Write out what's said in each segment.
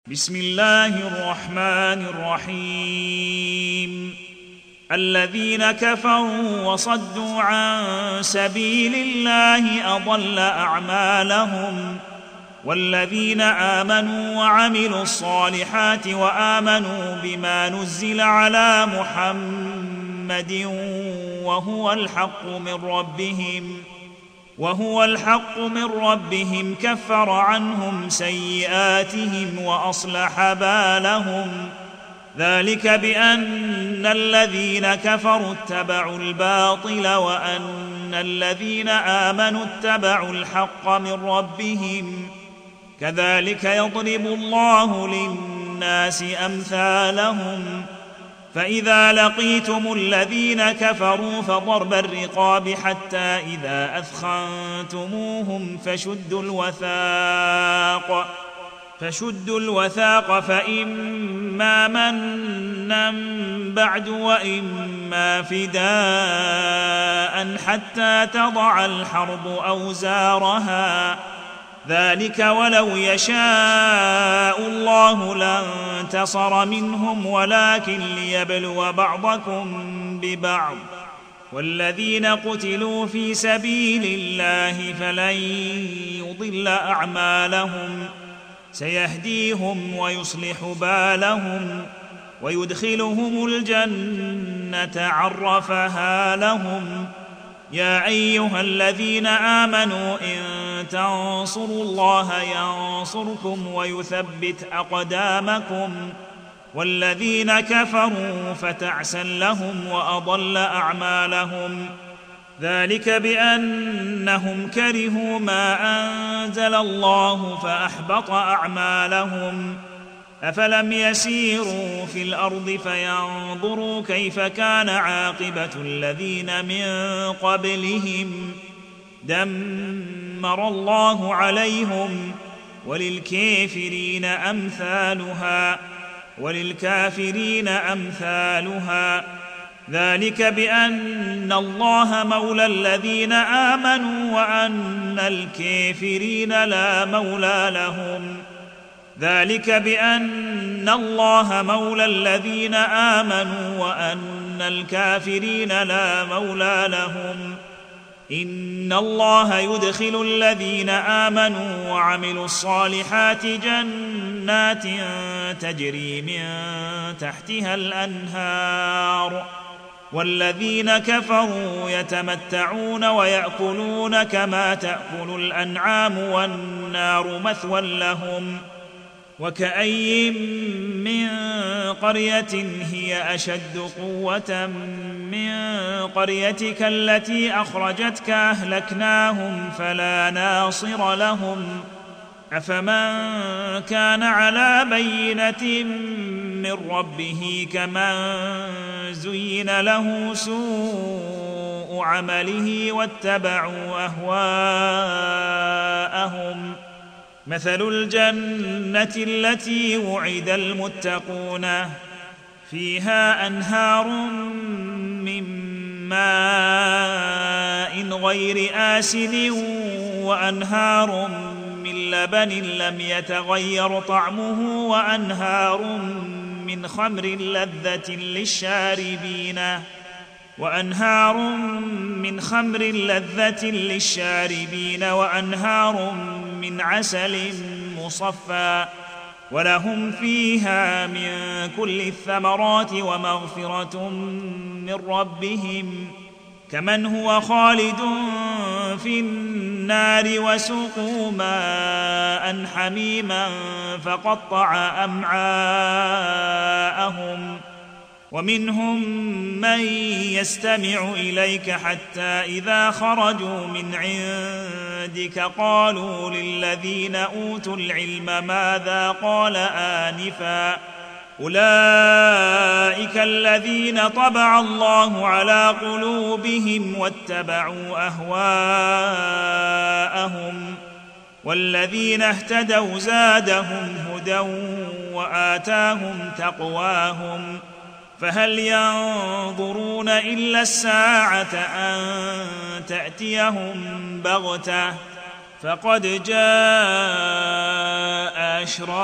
بسم الله الرحمن الرحيم. الذين كفروا وصدوا عن سبيل الله أضل أعمالهم، والذين آمنوا وعملوا الصالحات وآمنوا بما نزل على محمد وهو الحق من ربهم كفر عنهم سيئاتهم وأصلح بالهم. ذلك بأن الذين كفروا اتبعوا الباطل وأن الذين آمنوا اتبعوا الحق من ربهم. كذلك يضرب الله للناس أمثالهم. فإذا لقيتم الذين كفروا فضرب الرقاب حتى إذا أثخنتموهم فشدوا الوثاق فإما منا بعد وإما فداء حتى تضع الحرب أوزارها. ذلك ولو يشاء الله لانتصر منهم ولكن ليبلو بعضكم ببعض. والذين قتلوا في سبيل الله فلن يضل أعمالهم، سيهديهم ويصلح بالهم ويدخلهم الجنة عرفها لهم. يا أيها الذين آمنوا إن تنصروا الله ينصركم ويثبت أقدامكم. والذين كفروا فتعسا لهم وأضل أعمالهم. ذلك بأنهم كرهوا ما أنزل الله فأحبط أعمالهم. أفلم يسيروا في الأرض فينظروا كيف كان عاقبة الذين من قبلهم؟ دمر الله عليهم وللكافرين أمثالها. ذلك بأن الله مولى الذين آمنوا وأن الكافرين لا مولى لهم. ذلك بأن الله مولى الذين آمنوا وأن الكافرين لا مولى لهم. إن الله يدخل الذين آمنوا وعملوا الصالحات جنات تجري من تحتها الأنهار، والذين كفروا يتمتعون ويأكلون كما تأكل الأنعام والنار مثوى لهم. وكأي من قرية هي أشد قوة من قريتك التي أخرجتك أهلكناهم فلا ناصر لهم. أفمن كان على بينة من ربه كمن زين له سوء عمله واتبعوا أهواءهم. مثل الجنة التي وعد المتقون فيها أنهار من ماء غير آسن وأنهار من لبن لم يتغير طعمه وأنهار من خمر لذة للشاربين وأنهار من عسل مصفى ولهم فيها من كل الثمرات ومغفرة من ربهم كمن هو خالد في النار وسقوا ماء حميما فقطع أمعاءهم. ومنهم من يستمع إليك حتى إذا خرجوا من عندك قالوا للذين أوتوا العلم ماذا قال آنفا؟ أولئك الذين طبع الله على قلوبهم واتبعوا أهواءهم. والذين اهتدوا زادهم هدى وآتاهم تقواهم. فهل ينظرون إلا الساعة أن تأتيهم بغتة فقد جاء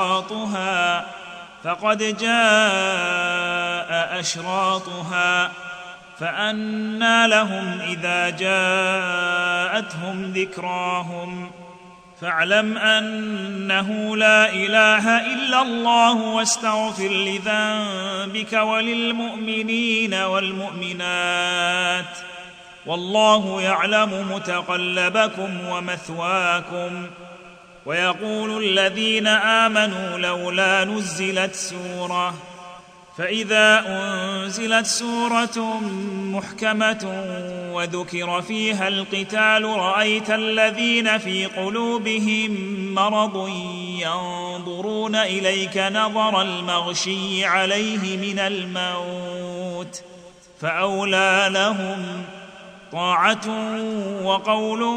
أشراطها فأنى لهم إذا جاءتهم ذكراهم فاعلم أنه لا إله إلا الله واستغفر لذنبك وللمؤمنين والمؤمنات والله يعلم متقلبكم ومثواكم. ويقول الذين آمنوا لولا نزلت سورة فإذا أنزلت سورة محكمة وذكر فيها القتال رأيت الذين في قلوبهم مرض ينظرون إليك نظر المغشي عليه من الموت فأولى لهم طاعة وقول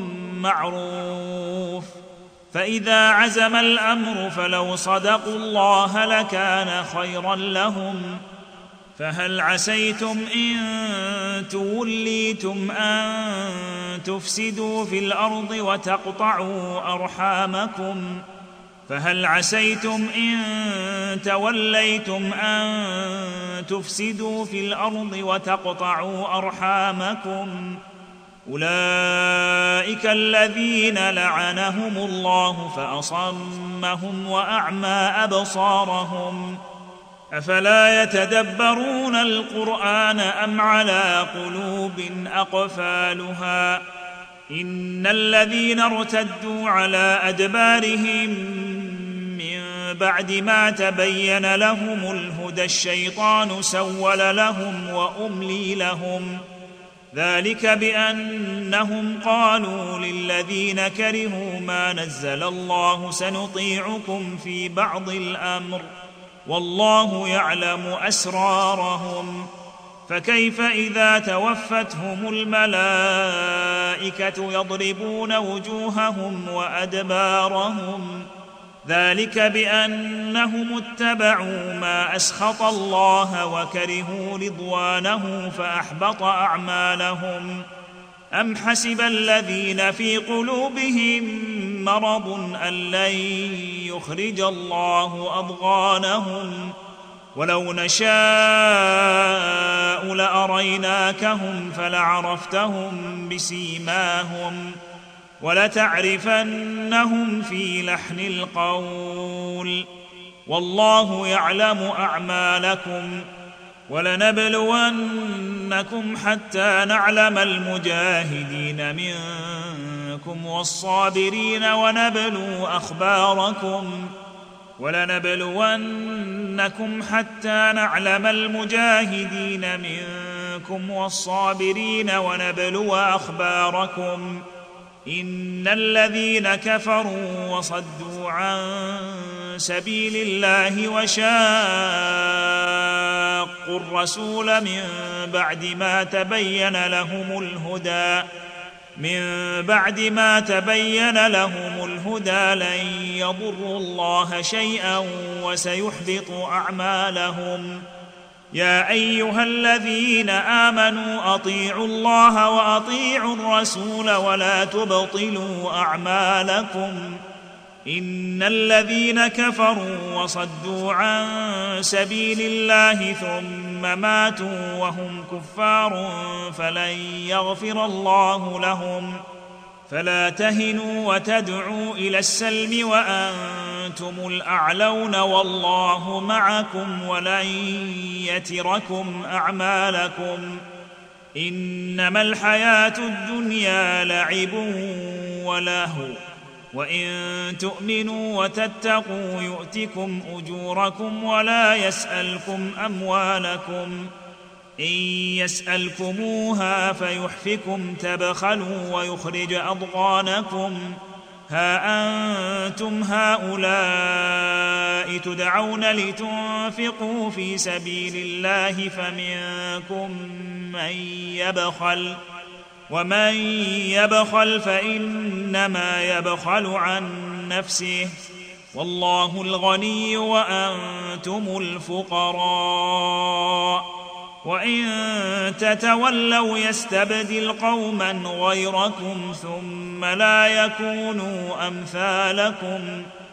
معروف. فإذا عزم الأمر فلو صدقوا الله لكان خيرا لهم. فهل عسيتم إن توليتم أن تفسدوا في الأرض وتقطعوا أرحامكم فهل عسيتم إن توليتم أن تفسدوا في الأرض وتقطعوا أرحامكم أولئك الذين لعنهم الله فأصمهم وأعمى أبصارهم أفلا يتدبرون القرآن أم على قلوب أقفالها إن الذين ارتدوا على أدبارهم من بعد ما تبين لهم الهدى الشيطان سول لهم وأملي لهم ذلك بأنهم قالوا للذين كرهوا ما نزل الله سنطيعكم في بعض الأمر والله يعلم أسرارهم فكيف إذا توفتهم الملائكة يضربون وجوههم وأدبارهم ذلك بأنهم اتبعوا ما أسخط الله وكرهوا رضوانه فأحبط أعمالهم أم حسب الذين في قلوبهم مرض أن لن يخرج الله أضغانهم ولو نشاء لأريناكهم فلعرفتهم بسيماهم ولتعرفنهم في لحن القول والله يعلم أعمالكم ولنبلونكم حتى نعلم المجاهدين منكم والصابرين ونبلو أخباركم إن الذين كفروا وصدوا عن سبيل الله وشاقوا الرسول من بعد ما تبين لهم الهدى لن يضروا الله شيئا وسيحبط أعمالهم. يا أيها الذين آمنوا أطيعوا الله وأطيعوا الرسول ولا تبطلوا أعمالكم إن الذين كفروا وصدوا عن سبيل الله ثم ماتوا وهم كفار فلن يغفر الله لهم فلا تهنوا وتدعوا إلى السلم وأنتم الأعلون والله معكم ولن يتركم أعمالكم إنما الحياة الدنيا لعب ولهو وإن تؤمنوا وتتقوا يؤتكم أجوركم ولا يسألكم أموالكم إن يسألكموها فيحفكم تبخلوا ويخرج أضغانكم ها أنتم هؤلاء تدعون لتنفقوا في سبيل الله فمنكم من يبخل ومن يبخل فإنما يبخل عن نفسه والله الغني وأنتم الفقراء وإن تتولوا يستبدل قوما غيركم ثم لا يكونوا أمثالكم